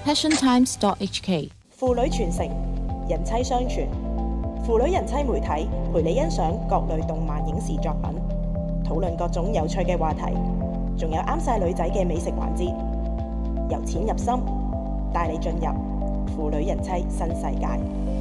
passiontimes.hk。 父女傳承，人妻相傳，父女人妻媒體陪你欣賞各類動漫影視作品，討論各種有趣嘅話題，仲有啱晒女仔嘅美食環節，由淺入深，帶你進入父女人妻新世界。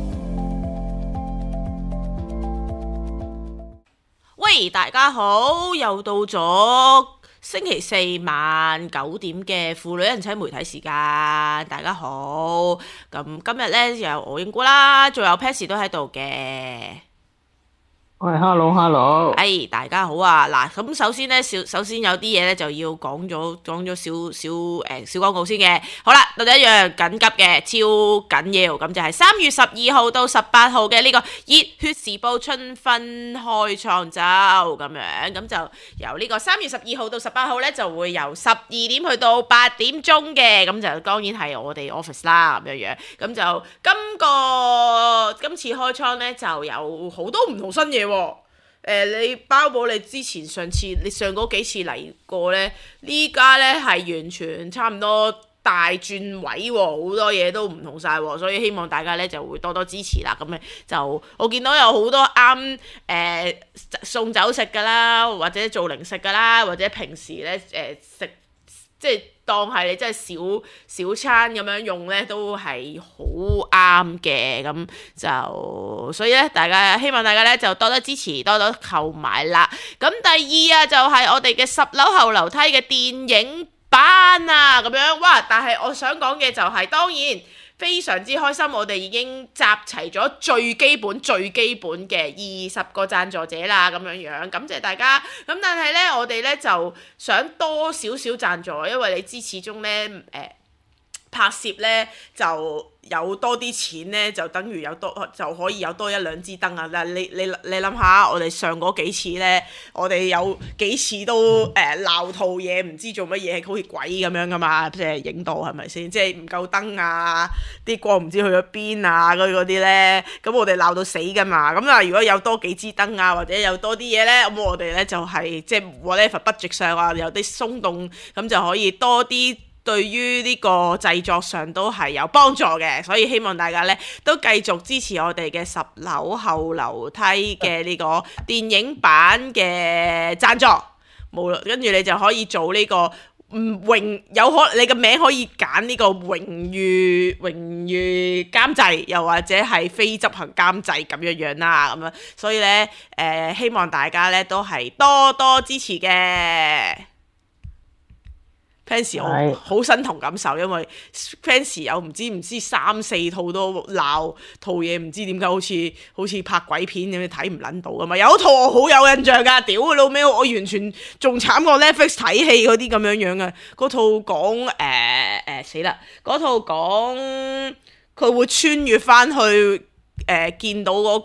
喂，大家好，又到咗星期四晚9點嘅父女人妻媒體時間，大家好。咁今日呢，有我英姑啦，仲有 Patsy 都喺度嘅。 喂，hello， 大家好啊！嗱，咁首先咧，首先有啲嘢咧就要講咗小廣告先嘅。好啦，到第一樣緊急嘅，超緊要，咁就係3月12號到18號嘅呢個熱血時報春分開創週咁樣，咁就由呢個3月12號到18號咧就會由12點去到8點鐘嘅，咁就當然係我哋 office 啦咁樣，咁就今次開倉咧就有好多唔同新嘢。你包保你之前上嗰幾次嚟過呢，呢家呢係完全差唔多大轉位喎，好多嘢都唔同晒喎，所以希望大家呢就會多多支持啦。咁咧就我見到有好多啱送酒食㗎啦，或者做零食㗎啦，或者平時呢食即係當係你真係小餐咁樣用咧，都係好啱嘅。咁就所以咧，希望大家咧就多多支持，多多購買啦。咁第二啊，就係我哋嘅10樓後樓梯嘅電影版啊，咁樣哇！但係我想講嘅就係，當然非常之開心，我哋已經集齊咗最基本嘅20個贊助者啦，咁樣感謝大家。咁但係呢，我哋呢就想多少少贊助，因為你知始終呢，拍攝呢就有多啲錢呢，就等於就可以有多1-2支燈啊！嗱，你諗下，我哋上嗰幾次呢，我哋有幾次都鬧套嘢，唔知做乜嘢，好似鬼咁樣噶嘛，即係影到係咪先？即係唔夠燈啊，啲光唔知去咗邊啊，嗰啲呢，咁我哋鬧到死噶嘛。咁啊，如果有多幾支燈啊，或者有多啲嘢呢，咁我哋呢就係即係 whatever budget 上啊，有啲鬆動，咁就可以多啲。對於呢個製作上都係有幫助嘅，所以希望大家呢都繼續支持我哋嘅10樓後樓梯嘅呢個電影版嘅贊助，跟住你就可以做呢個你嘅名可以揀呢個榮譽監製，又或者係非執行監製咁樣啦，咁樣，所以呢，希望大家呢都係多多支持嘅。Pansy 我好身同感受，因為 Pansy 有唔知3-4套都鬧套嘢，唔知點解好似拍鬼片咁樣睇唔撚到噶嘛。有一套我好有印象噶，屌佢老味，我完全仲慘過 Netflix 睇戲嗰啲咁樣嘅。嗰套講死啦，嗰套講佢會穿越翻去見到嗰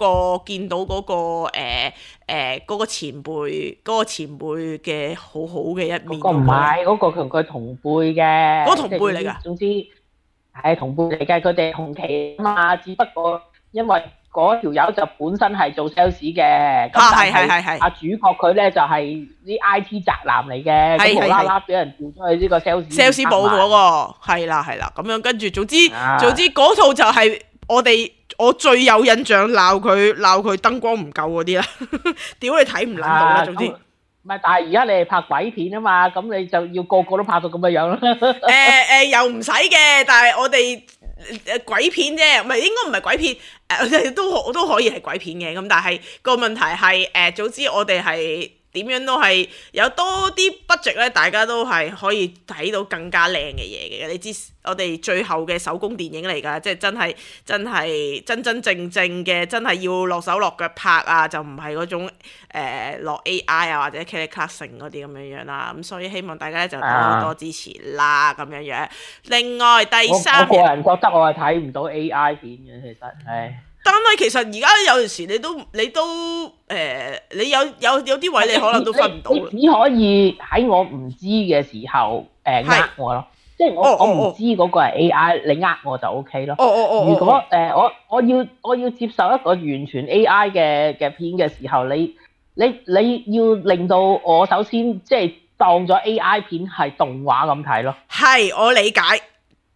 個前輩嘅好好嘅一面。嗰個唔係， 嗰個同佢同輩嘅。 嗰個同輩嚟㗎。總之係同輩嚟嘅，佢哋同期啊嘛。只不過因為嗰條友就本身係做 sales 嘅，咁係阿主角佢咧就係啲 IT 宅男嚟嘅，咁無啦啦俾人調咗去呢個 sales 部嗰個，係啦，咁樣跟住總之嗰套就係我最有印象鬧佢燈光唔夠嗰啲啦，屌你睇唔撚到啦，總之。 唔係，但係而家你係拍鬼片啊嘛，咁你就要個個都拍到咁嘅樣啦。 又唔使嘅，但係我哋鬼片啫，應該唔係鬼片，都可以係鬼片嘅，咁但係個問題係總之我哋係。點樣都係有多啲 budget 咧，大家都係可以睇到更加靚嘅嘢嘅。你知我哋最後嘅手工電影嚟㗎，即係真係真正嘅，真係要落手落腳拍啊，就唔係嗰種落 AI 啊或者 Classing 嗰啲咁樣啦。咁所以希望大家咧就多支持啦咁樣。另外第三， 我個人覺得我係睇唔到 AI 片嘅，其實係。 但係其實而家有陣時你都你有啲位你可能都分唔到。 你只可以喺我唔知嘅時候呃我咯，即係我唔知嗰個係 AI， 你呃我就 OK 咯。如果我要接受一個完全 AI 嘅片嘅時候，你要令到我首先即係當咗 AI 片係動畫咁睇咯。 係，我理解。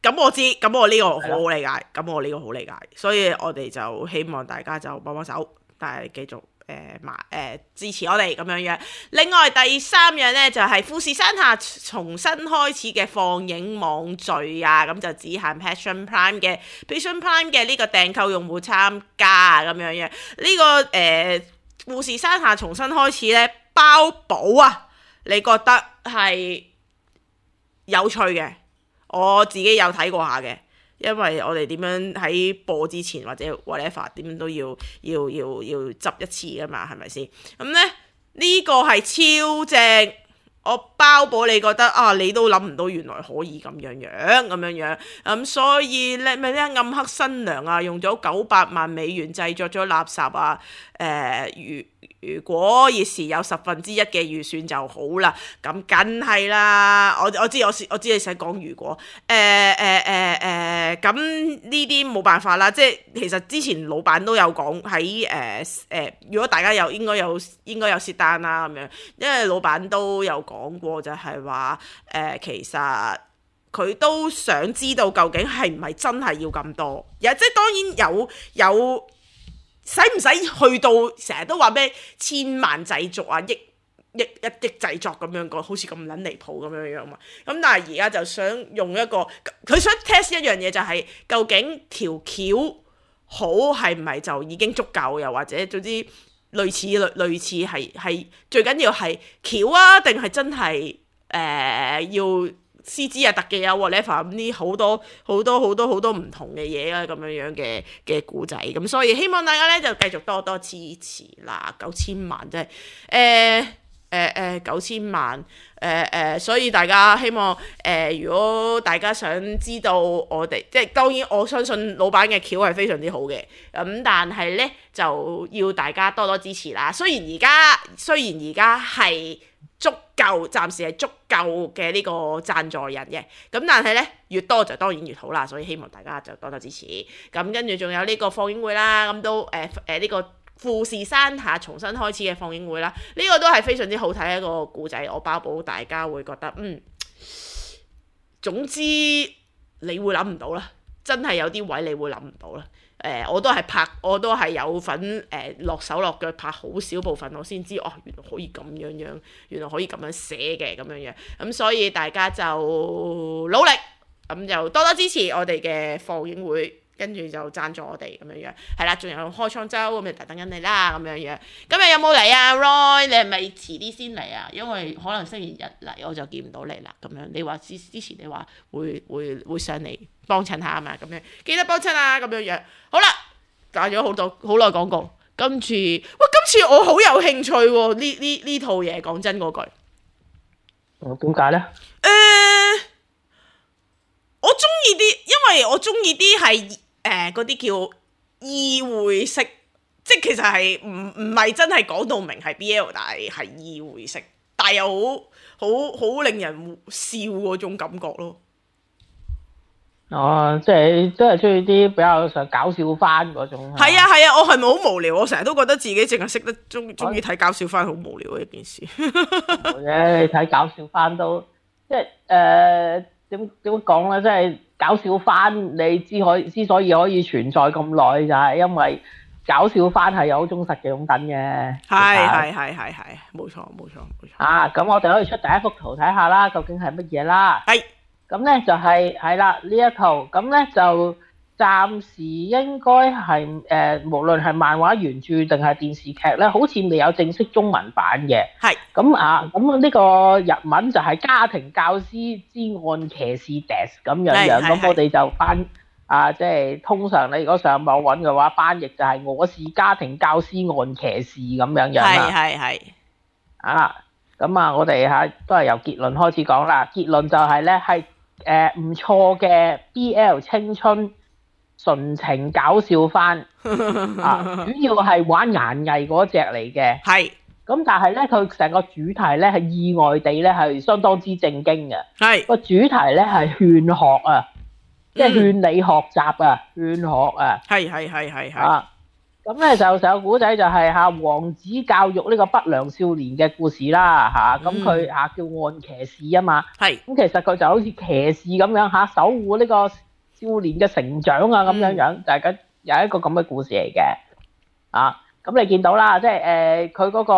咁我知，咁我呢個好理解，咁我呢個好理解，所以我哋就希望大家就幫幫手，但係繼續支持我哋咁樣樣。另外第3樣呢，就係富士山下重新開始嘅放映網聚啊，咁就只限 Passion Prime 嘅呢個訂購用戶參加啊咁樣樣。呢個富士山下重新開始呢，包保啊，你覺得係有趣嘅？我自己有睇過下嘅，因為我哋點樣喺播之前或者 whatever 點樣都要執一次㗎嘛，係咪先？咁咧呢個係超正，我包保你覺得啊，你都諗唔到原來可以咁樣，所以咧咪咧暗黑新娘啊，用咗900萬美元製作咗垃圾啊，如果熱時有1/10嘅預算就好啦，咁梗係啦，我知你想講如果，咁呢啲冇辦法啦，即係其實之前老闆都有講喺如果大家應該有接單啦咁樣，因為老闆都有講過就係話其實佢都想知道究竟係唔係真係要咁多，即係當然有。使唔使去到成日都話咩千萬製作啊，一億製作咁樣個，好似咁撚離譜咁樣嘛？咁但係而家就想用一個，佢想 test 一樣嘢就係、是、究竟條橋好係唔係就已經足夠，又或者總之類似係最緊要係橋啊，定係真係要CG 啊特技啊 whatever 咁啲好多唔同嘅嘢啊咁樣嘅故仔，咁所以希望大家咧就繼續多多支持啦，9000萬真係9000萬所以大家希望如果大家想知道我哋即係當然我相信老闆嘅橋係非常之好嘅，咁但係咧就要大家多多支持啦。雖然而家係足夠，暫時係足夠嘅呢個贊助人嘅，咁但係咧越多就當然越好啦，所以希望大家就多多支持。咁跟住仲有呢個放映會啦，咁都呢個富士山下重新開始嘅放映會啦，呢個都係非常之好睇嘅一個故仔，我包保大家會覺得總之你會諗唔到啦，真係有啲位你會諗唔到啦。我都係有份落手落腳拍好少部分，我先知哦，原來可以咁樣，原來可以咁樣寫嘅咁樣，咁所以大家就努力，咁就多多支持我哋嘅放映會，跟住就贊助我哋咁樣，係啦，仲有開倉周咁就等緊你啦咁樣。今日有冇嚟啊 Roy？ 你係咪遲啲先嚟啊？因為可能星期日嚟我就見唔到你啦咁樣。你話之前你話會上嚟幫襯下啊嘛，咁樣記得幫襯啊咁樣。好啦，打咗好耐廣告，今次我好有興趣喎，呢套嘢講真嗰句。 點解呢？ 我中意啲，因為我中意啲係嗰啲叫意會式，即係其實係唔係真係講到明係 BL， 但係意會式，但係又好令人笑嗰種感覺咯。 哦，即係都係中意啲比較上搞笑番嗰種。係啊，我係咪好無聊？我成日都覺得自己淨係識得中意睇搞笑番，好無聊嘅一件事。 或者你睇搞笑番都即係點講咧？即係搞笑番，你之所以可以存在咁耐，就係因為搞笑番係有好忠實嘅擁躉嘅。係， 冇錯。 咁我哋可以出第一幅圖睇下啦，究竟係乜嘢啦？ 係。 咁咧就係啦，呢一套咁咧就暫時應該係無論係漫畫原著定係電視劇咧，好似未有正式中文版嘅。係。咁呢個日文就係家庭教師之案騎士 desk 咁樣。咁我哋就即係通常你如果上網揾嘅話，翻譯就係我是家庭教師案騎士咁樣啦。 係。 咁我哋都係由結論開始講啦。結論就係咧係唔錯嘅 BL 青春純情搞笑番主要係玩顏藝嗰隻嚟嘅。係。咁但係咧佢成個主題咧係意外地咧係相當之正經嘅。係。個主題咧係勸學啊，即係勸你學習啊，勸學啊。係。 咁咧就成個古仔就係王子教育呢個不良少年嘅故事啦嚇。咁佢叫暗騎士啊嘛。係。咁其實佢就好似騎士咁樣守護呢個少年嘅成長啊咁樣樣，就係有一個咁嘅故事嚟嘅。咁你見到啦，即係佢嗰個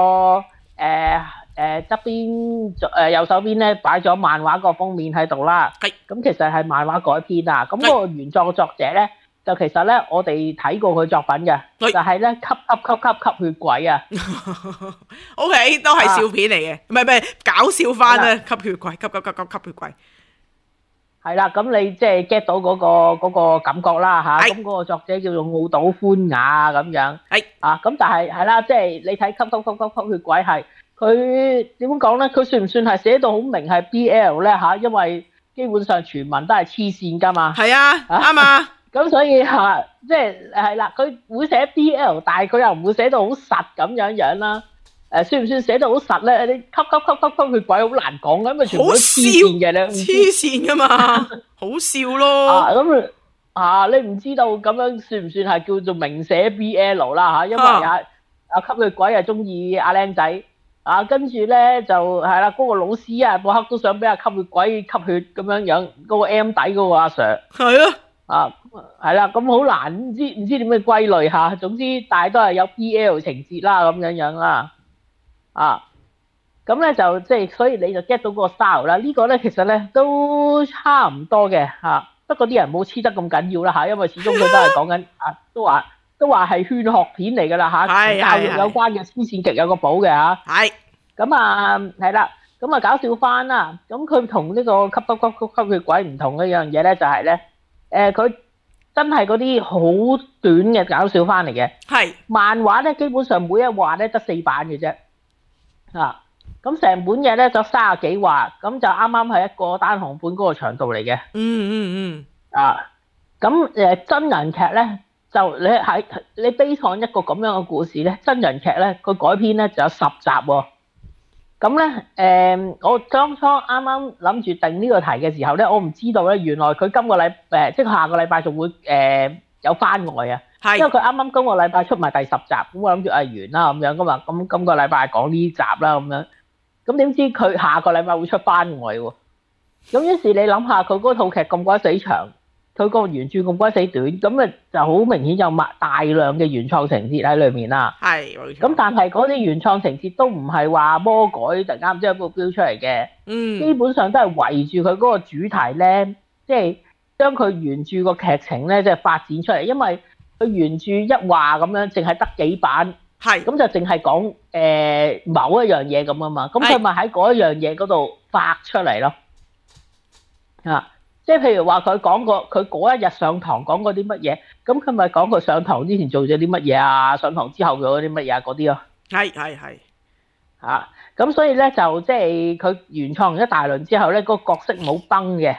側邊右手邊咧擺咗漫畫個封面喺度啦。係。咁其實係漫畫改編啊。咁嗰個原作作者咧。就其實咧，我哋睇過佢作品嘅，就係咧吸血鬼啊。 OK， 都係笑片嚟嘅，唔係搞笑翻啊！吸血鬼，吸血鬼。 係啦，咁你即係 get 到嗰個感覺啦嚇。咁嗰個作者叫做奧島寬雅咁樣。係咁但係啦，即係你睇吸血鬼係佢點講咧？佢算唔算係寫到好明係 BL 咧嚇？因為基本上全文都係黐線㗎嘛。係啊，啱啊。咁所以即係啦，佢會寫 BL， 但係佢又唔會寫到好實咁樣啦。算唔算寫到好實咧？你吸血鬼好難講嘅，因為全部都黐線嘅咧， 黐線噶嘛，好笑咯。 咁你唔知道咁樣算唔算係叫做明寫 BL 啦？因為吸血鬼係中意阿僆仔跟住咧就係啦，嗰個老師嗰刻都想俾阿吸血鬼吸血咁樣，嗰個 M 底嗰個阿 Sir 係啊。係啦，咁好難唔知點嘅歸類嚇。總之，但係都係有 BL 情節啦，咁樣啦。咁咧就即係，所以你就 get 到嗰個 style 啦。呢個咧其實咧都差唔多嘅嚇。不過啲人冇黐得咁緊要啦嚇，因為始終佢都係講緊都話係勸學片嚟㗎啦嚇。同教育有關嘅，黐線極有個寶嘅嚇。係。咁係啦，咁搞笑翻啦。咁佢同呢個吸血鬼唔同嘅一樣嘢咧，就係咧佢。真係嗰啲好短嘅搞笑翻嚟嘅，係漫畫咧，基本上每一話咧得4版嘅啫，咁成本嘢咧就30幾話，咁就啱啱係一個單行本嗰個長度嚟嘅。咁真人劇咧就你悲創一個咁樣嘅故事咧，真人劇咧佢改編咧就有10集喎。咁咧我當初啱啱諗住定呢個題嘅時候咧，我唔知道咧，原來佢今個禮即係下個禮拜仲會有番外啊。係。因為佢啱啱今個禮拜出埋第10集，咁我諗住完啦咁樣噶嘛。咁今個禮拜講呢集啦咁樣。咁點知佢下個禮拜會出番外喎？咁於是你諗下，佢嗰套劇咁鬼死長，佢個原著咁鬼死短，咁就好明顯有大量嘅原創情節喺裏面啦。係，冇錯。咁但係嗰啲原創情節都唔係話魔改突然間唔知有個標出嚟嘅。基本上都係圍住佢嗰個主題咧，即係將佢原著個劇情咧，即係發展出嚟。因為佢原著一話咁樣，淨係得幾版，係咁就淨係講某一樣嘢咁啊嘛。咁佢咪喺嗰一樣嘢嗰度發出嚟咯。即係譬如話佢講過佢嗰一日上堂講過啲乜嘢，咁佢咪講佢上堂之前做咗啲乜嘢啊，上堂之後做咗啲乜嘢啊嗰啲咯。係。咁所以咧就即係佢原創完一大輪之後咧，個角色冇崩嘅。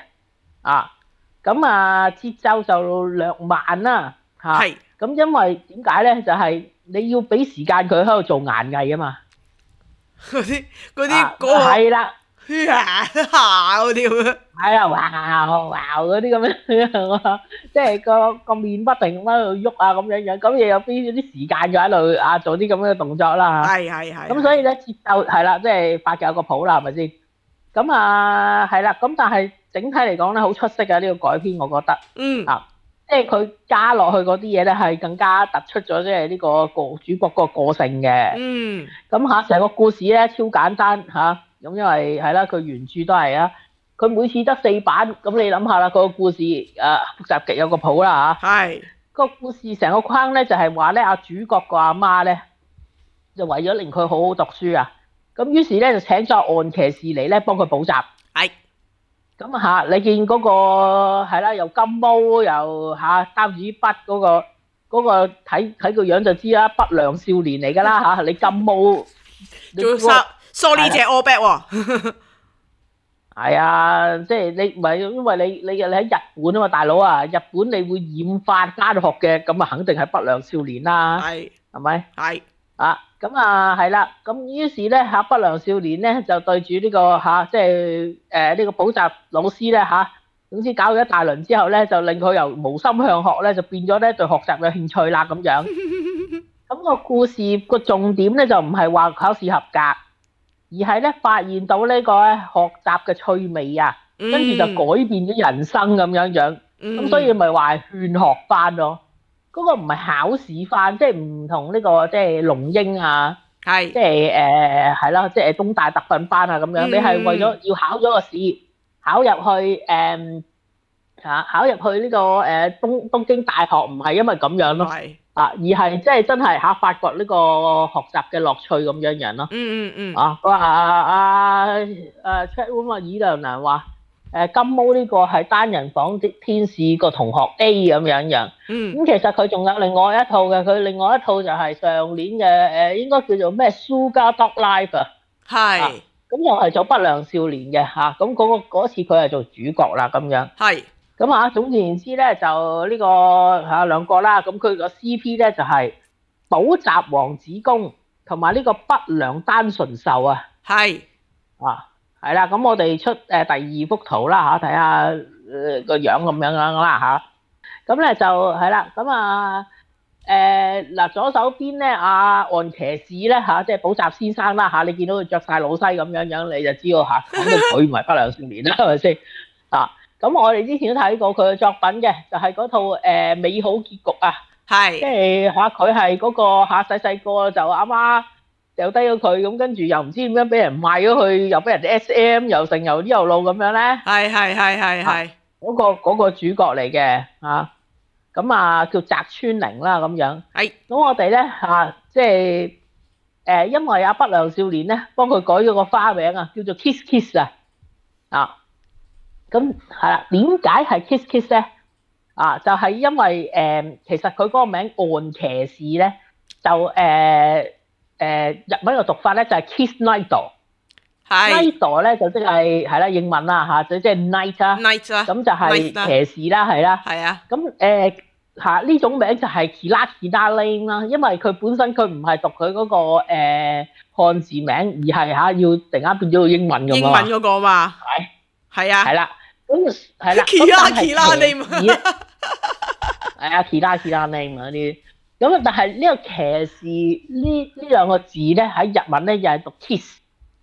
咁節奏就略慢啦。係。咁因為點解咧？就係你要俾時間佢喺度做顏藝啊嘛。嗰啲係啦。嗰啲咁樣，係啊，哇嗰啲咁樣，即係個面不停咁喺度喐啊咁樣，咁又有啲時間嘅喺度做啲咁樣嘅動作啦嚇。係。咁所以咧節奏係啦，即係發嘅有個譜啦，係咪先？咁係啦，咁但係整體嚟講咧，好出色嘅呢個改編，我覺得。即係佢加落去嗰啲嘢咧，係更加突出咗即係呢個主角個個性嘅。咁成個故事咧超簡單嚇。咁因為係啦，佢原著都係啊，佢每次得4版，咁你諗下啦，個故事複雜極有個譜啦嚇。係。個故事成個框咧就係話咧，主角個阿媽咧就為咗令佢好好讀書啊，咁於是咧就請咗暗騎士嚟咧幫佢補習。係。咁你見嗰個係啦，又金毛又擔住筆嗰個睇個樣就知啦，不良少年嚟㗎啦嚇，你金毛。 Sorry 隻 all back 喎， 係啊，即係你唔係因為你喺日本啊嘛，大佬啊，日本你會染髮返學嘅，咁肯定係不良少年啦，係咪？係咁係啦，咁於是咧不良少年咧就對住呢個即係呢個補習老師咧總之搞咗一大輪之後咧，就令佢由無心向學咧就變咗咧對學習嘅興趣啦咁樣。 咁個故事個重點咧就唔係話考試合格，而係咧發現到呢個學習嘅趣味啊，跟住就改變咗人生咁樣樣。咁所以咪話係勸學班咯。嗰個唔係考試班，即係唔同呢個即係龍英啊，即係係啦，即係東大特訓班啊咁樣。你係為咗要考咗個試，考入去考入去呢個東京大學，唔係因為咁樣咯。而係即係真係發掘呢個學習嘅樂趣咁樣樣咯。佢話Chatroom爾良南話金毛呢個係單人房的天使個同學 A 咁樣樣。咁其實佢仲有另外一套嘅，佢另外一套就係上年嘅應該叫做咩 Sugar Dog Life 啊。係。咁又係做不良少年嘅嚇，咁嗰次佢係做主角啦咁樣。係。咁總言之咧，就呢個兩個啦。咁佢個 CP 咧就係補習王子公同埋呢個不良單純獸啊。係。係啦，咁我哋出第二幅圖啦嚇，睇下個樣咁樣啦嚇。咁咧就係啦，咁嗱左手邊咧岸騎士咧嚇，即係補習先生啦嚇，你見到佢着晒老西咁樣樣，你就知道嚇，肯定佢唔係不良少年啦，係咪先啊？咁我哋之前都睇過佢嘅作品嘅，就係嗰套美好結局啊，係即係佢係嗰個細細個就阿媽掉低咗佢，咁跟住又唔知點樣俾人賣咗去，又俾人 SM 又剩又啲又路咁樣咧，係嗰個主角嚟嘅嚇，咁叫澤村玲啦咁樣，係咁我哋咧即係因為不良少年咧幫佢改咗個花名啊，叫做 Kiss Kiss 啊。咁係啦，點解係 Kiss Kiss 咧？就係因為其實佢嗰個名岸騎士咧，就日文嘅讀法咧就係 Kiss Knight。Knight 咧就即係啦英文啦嚇，即係 Knight 啦。Knight 啦。咁就係騎士啦，係啦。係啊。咁呢種名就係 Kira Kira Lane 啦，因為佢本身佢唔係讀佢嗰個漢字名，而係要突然間變咗個英文咁啊。英文嗰個嘛。係啊。係啦。咁係啦，Kira name 係啊，Kira name 嗰啲。咁但係呢個騎士呢兩個字咧喺日文咧又係讀 kiss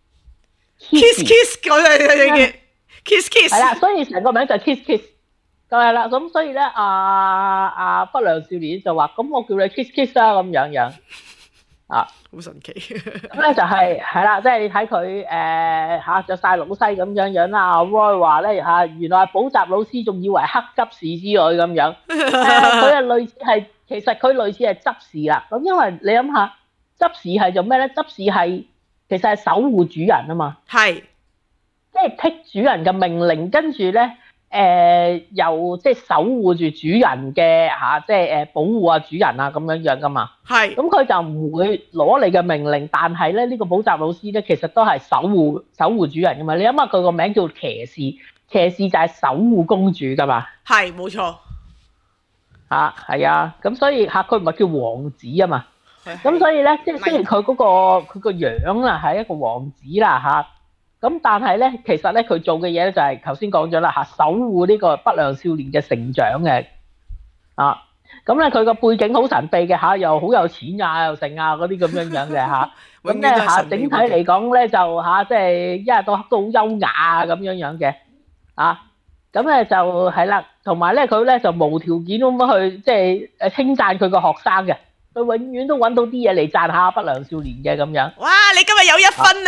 嗰樣嘢 kiss 係啦，所以成個名就係 kiss 就係啦。咁所以咧不良少年就話：咁我叫你 kiss 啦咁樣好神奇。咁咧就係啦，即係你睇佢着晒老西咁樣樣啦。Roy 話咧原來補習老師仲以為黑執事之類咁樣。佢係類似係，其實佢類似係執事啦。咁因為你諗下，執事係做咩咧？執事係其實係守護主人啊嘛。係，即係剔主人嘅命令，跟住咧。又即係守護住主人嘅即係保護主人啊咁樣樣噶嘛。係。咁佢就唔會攞你嘅命令，但係咧呢個補習老師咧其實都係守護主人噶嘛。你諗下佢個名叫騎士，騎士就係守護公主噶嘛。係，冇錯。係啊，咁所以佢唔係叫王子啊嘛。咁所以咧，即係雖然佢嗰個樣啊係一個王子啦咁但係咧，其實咧佢做嘅嘢咧就係頭先講咗啦守護呢個不良少年嘅成長嘅咁咧佢個背景好神秘嘅又好有錢又剩嗰啲咁樣樣嘅咁咧整體嚟講咧就即係一日到黑都好優雅咁樣樣嘅咁咧就係啦，同埋咧佢咧就無條件咁樣去即係稱讚佢個學生嘅，佢永遠都揾到啲嘢嚟讚下不良少年嘅咁樣。哇！你今日有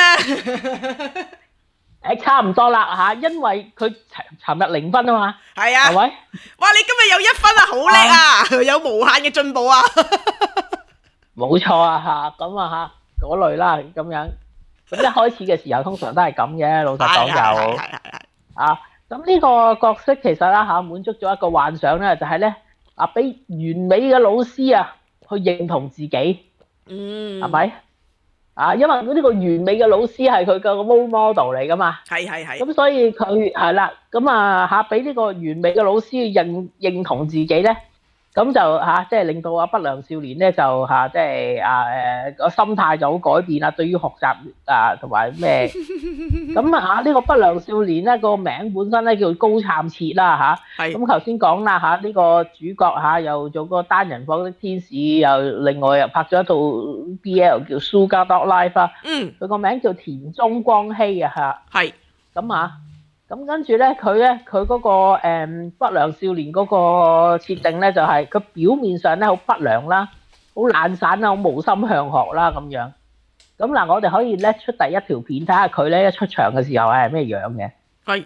1分啊！差唔多啦因為佢尋日0分啊嘛。係啊。係咪？哇！你今日有1分啊，好叻啊！有無限嘅進步啊！冇錯啊咁嗰類啦咁樣。咁一開始嘅時候通常都係咁嘅，老實講就咁呢個角色其實滿足咗一個幻想咧，就係咧俾完美嘅老師去認同自己，係咪？因為呢個完美嘅老師係佢個 role model 嚟噶嘛，係。咁所以佢係啦，咁俾呢個完美嘅老師認同自己咧， 咁就即係令到不良少年咧就即係個心態就好改變啦，對於學習同埋咩咁呢個不良少年咧個名本身咧叫高杉徹啦咁頭先講啦呢個主角又做個單人房的天使，又另外又拍咗一套 BL 叫 Sugar Dog Life 啦，佢個名叫田中光希係咁跟住咧，佢嗰個不良少年嗰個設定咧，就係佢表面上咧好不良啦，好懶散啦，好無心向學啦咁樣。咁嗱，我哋可以拎出第一條片睇下佢咧一出場嘅時候係咩樣嘅。 係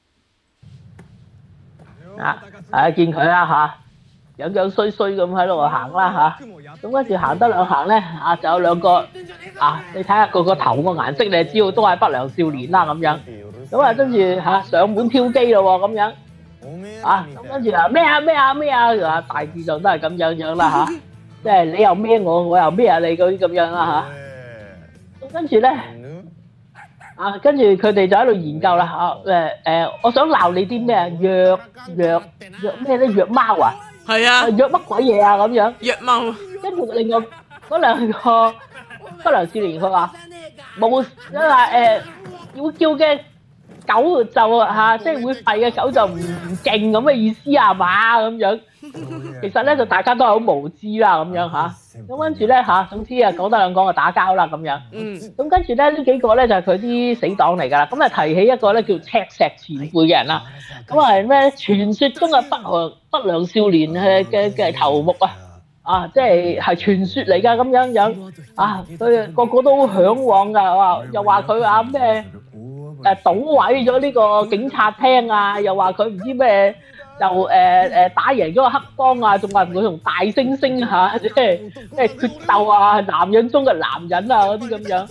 見佢啦樣樣衰衰咁喺度行啦咁跟住行得兩行咧就有兩個你睇下佢個頭個顏色，你就知道都係不良少年啦咁樣。咁跟住上門挑機咯喎咁樣咁跟住咩大致上都係咁樣啦即係你又孭我，我又孭你嗰啲咁樣啦咁跟住咧跟住佢哋就喺度研究啦我想鬧你啲咩弱咩咧弱貓係啊弱乜鬼嘢咁樣弱貓。 跟住另外嗰兩個不良少年佢話冇要叫嘅狗就即係會吠嘅狗就唔勁咁嘅意思嘛咁樣。其實咧就大家都係好無知啦咁樣咁跟住咧總之講得兩講就打交啦咁樣。咁跟住咧呢幾個咧就係佢啲死黨嚟㗎啦。咁提起一個咧叫赤石前輩嘅人啦。咁係咩？傳說中嘅不良少年嘅頭目即係傳說嚟㗎咁樣佢個個都好嚮往㗎又話佢咩？搗毀咗呢個警察廳又話佢唔知咩就打贏咗個黑幫仲話佢同大猩猩即係咩決鬥男人中嘅男人嗰啲咁樣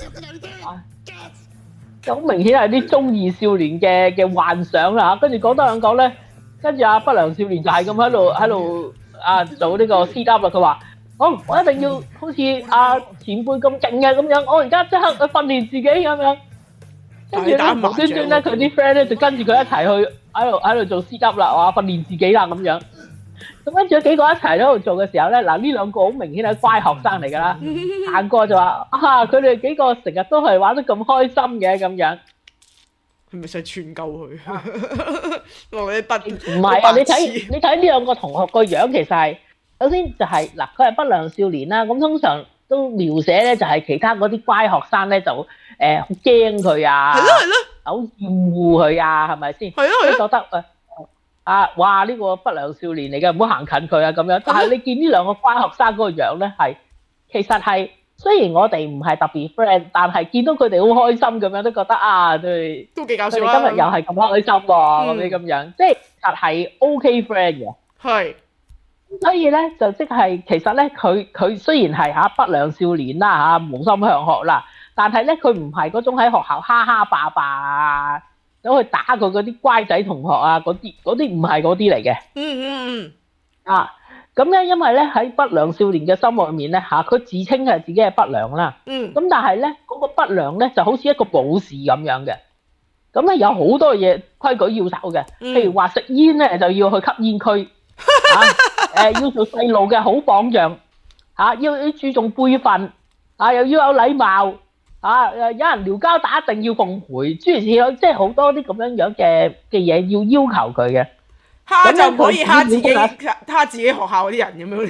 就好明顯係啲中二少年嘅幻想啦跟住講得兩講咧，跟住不良少年就係咁喺度做呢個 sit up 啦。佢話好，我一定要好似前輩咁勁嘅咁樣，我而家即刻去訓練自己咁樣。跟住咧無端端咧，佢啲 friend 咧就跟住佢一齊去喺度做 sit up 啦，訓練自己啦咁樣。咁跟住幾個一齊喺度做嘅時候咧，呢兩個好明顯係乖學生嚟㗎啦。行過就話佢哋幾個成日都係玩得咁開心嘅咁樣。 係咪想串鳩佢？我啲不唔係你睇呢兩個同學個樣，其實係首先就係佢係不良少年啦。咁通常都描寫咧就係其他嗰啲乖學生咧就好驚佢係咯， 好厭惡佢係咪先？係咯，覺得哇呢個不良少年嚟嘅，唔好行近佢咁樣。但係你見呢兩個乖學生嗰個樣咧，其實係雖然我哋唔係特別 friend，但係見到佢哋好開心咁樣，都覺得都幾搞笑。 佢哋今日又係咁開心喎咁樣，即係實係 OK friend 嘅。係。所以咧就即係其實咧佢雖然係不良少年啦無心向學啦，但係咧佢唔係嗰種喺學校哈哈霸霸走去打佢嗰啲乖仔同學嗰啲唔係嗰啲嚟嘅。咁咧因為咧喺不良少年嘅心裏面咧佢自稱係自己係不良啦。咁但係咧嗰個不良咧就好似一個武士咁樣嘅。咁咧有好多嘢規矩要守嘅，譬如話食煙咧就要去吸煙區。要做細路嘅好榜樣要注重輩分又要有禮貌有人撩交打一定要奉陪，諸如此類，即係好多啲咁樣嘅嘢要求佢嘅。 蝦就唔可以蝦自己學校啲人咁樣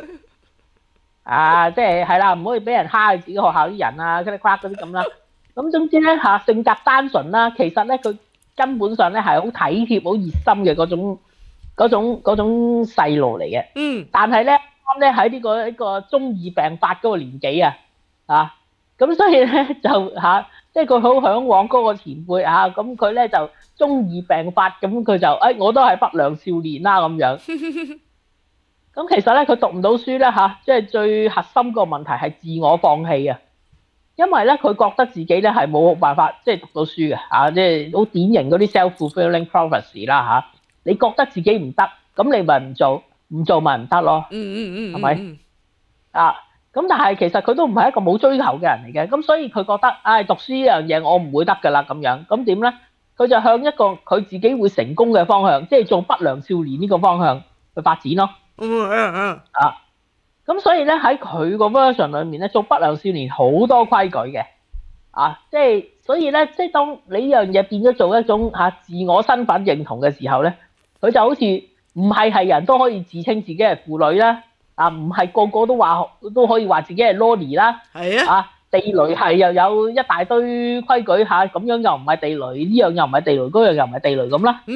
即係係啦，唔可以俾人蝦自己學校啲人嗰啲嗰啲咁啦。咁總之咧性格單純啦，其實咧佢根本上咧係好體貼、好熱心嘅嗰種細路嚟嘅。但係咧啱咧喺呢個中二病發嗰個年紀咁所以咧就即係佢好嚮往嗰個前輩咁佢咧就中二病發，咁佢就我都係不良少年啦咁樣。咁其實咧佢讀唔到書咧即係最核心個問題係自我放棄啊，因為咧佢覺得自己咧係冇辦法即係讀到書嘅即係好典型嗰啲 self-fulfilling prophecy 啦你覺得自己唔得，咁你咪唔做咪唔得咯。係咪？咁但係其實佢都唔係一個冇追求嘅人嚟嘅，咁所以佢覺得讀書呢樣嘢我唔會得㗎啦咁樣。咁點咧？佢就向一個佢自己會成功嘅方向，即係做不良少年呢個方向去發展咯。 啊，咁所以咧喺佢個 version 裏面咧，做不良少年好多規矩嘅，啊，即係所以咧，即係當你呢樣嘢變咗做一種自我身份認同嘅時候咧，佢就好似唔係人都可以自稱自己係婦女啦，啊，唔係個個都可以話自己係 loli 啦， 係啊， 地雷係又有一大堆規矩咁樣又唔係地雷，呢樣又唔係地雷，嗰樣又唔係地雷咁啦。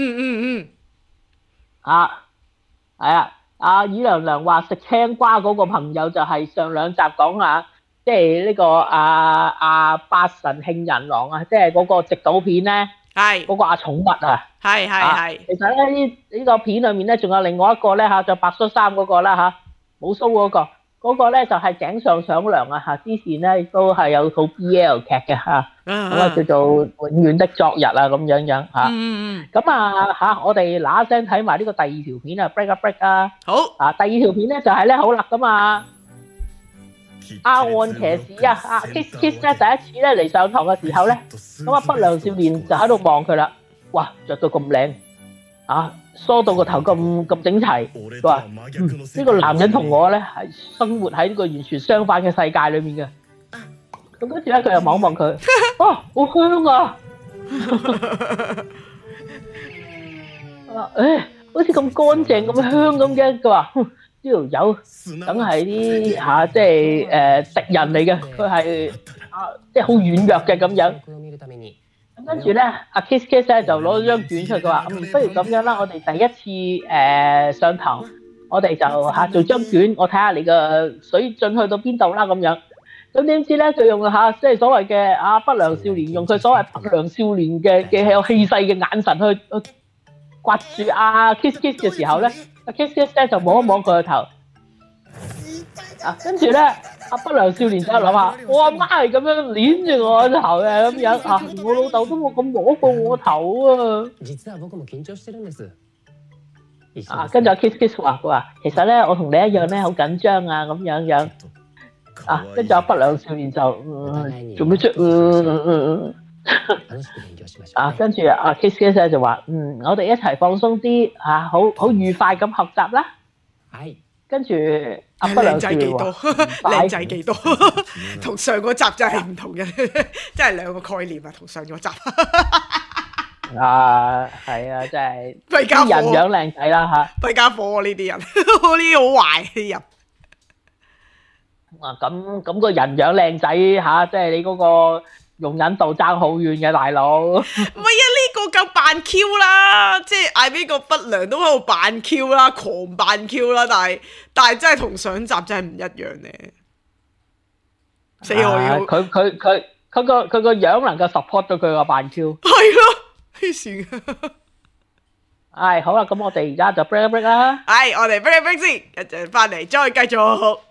係啊，阿爾娘娘話食青瓜嗰個朋友就係上兩集講即係呢個八神慶人郎即係嗰個直島片咧，係嗰個寵物係。其實咧呢個片裏面咧仲有另外一個咧着白恤衫嗰個啦冇鬚嗰個咧就係井上想良之前咧亦都係有套 BL 劇嘅咁叫做永遠的昨日咁樣咁我哋嗱一聲睇埋呢個第二條片break 一 break 好第二條片咧就係咧好啦咁阿岸騎士Kiss Kiss 咧第一次咧嚟上堂嘅時候咧咁不良少年就喺度望佢啦，哇着到咁靚梳到個頭咁整齊，佢話呢個男人同我咧係生活喺呢個完全相反嘅世界裏面嘅。咁跟住咧佢又望望佢，好香好似咁乾淨咁香咁嘅。佢話呢條友梗係啲即係敵人嚟嘅，佢係即係好軟弱嘅咁樣。咁跟住咧，阿 Kiss Kiss 咧就攞咗張卷出嚟，佢話：不如咁樣啦，我哋第一次上堂，我哋就做張卷，我睇下你個水準去到邊度啦咁樣。咁點知咧，佢用即係所謂嘅不良少年，用佢所謂不良少年嘅有氣勢嘅眼神去刮住Kiss Kiss 嘅時候咧，阿 Kiss Kiss 咧就摸一摸佢個頭。跟住咧，不良少年就諗下，我阿媽係咁樣捏住我個頭嘅咁樣我老豆都冇咁摸過我個頭跟住Kiss Kiss 話佢話，其實咧我同你一樣咧好緊張咁樣跟住不良少年就做咩啫跟住Kiss Kiss 咧就話我哋一齊放鬆啲好愉快咁學習啦。跟住不良少年話靚仔幾多同上個集真係唔同嘅真係兩個概念同上個集係真係啲人樣靚仔啦弊家伙呢啲人呢啲好壞啲人咁個人樣靚仔即係你嗰個容忍度爭好遠嘅大佬，唔係呢個夠扮 Q 啦，即係嗌邊個不良都喺度扮 Q 啦，狂扮 Q 啦，但係真係同上集真係唔一樣咧。死我要佢個樣能夠 support 到佢個扮 Q， 係咯，黐線。 好啦，咁我哋而家就 break 一 break 啦。 我哋 break 一 break 先，一陣翻嚟再繼續。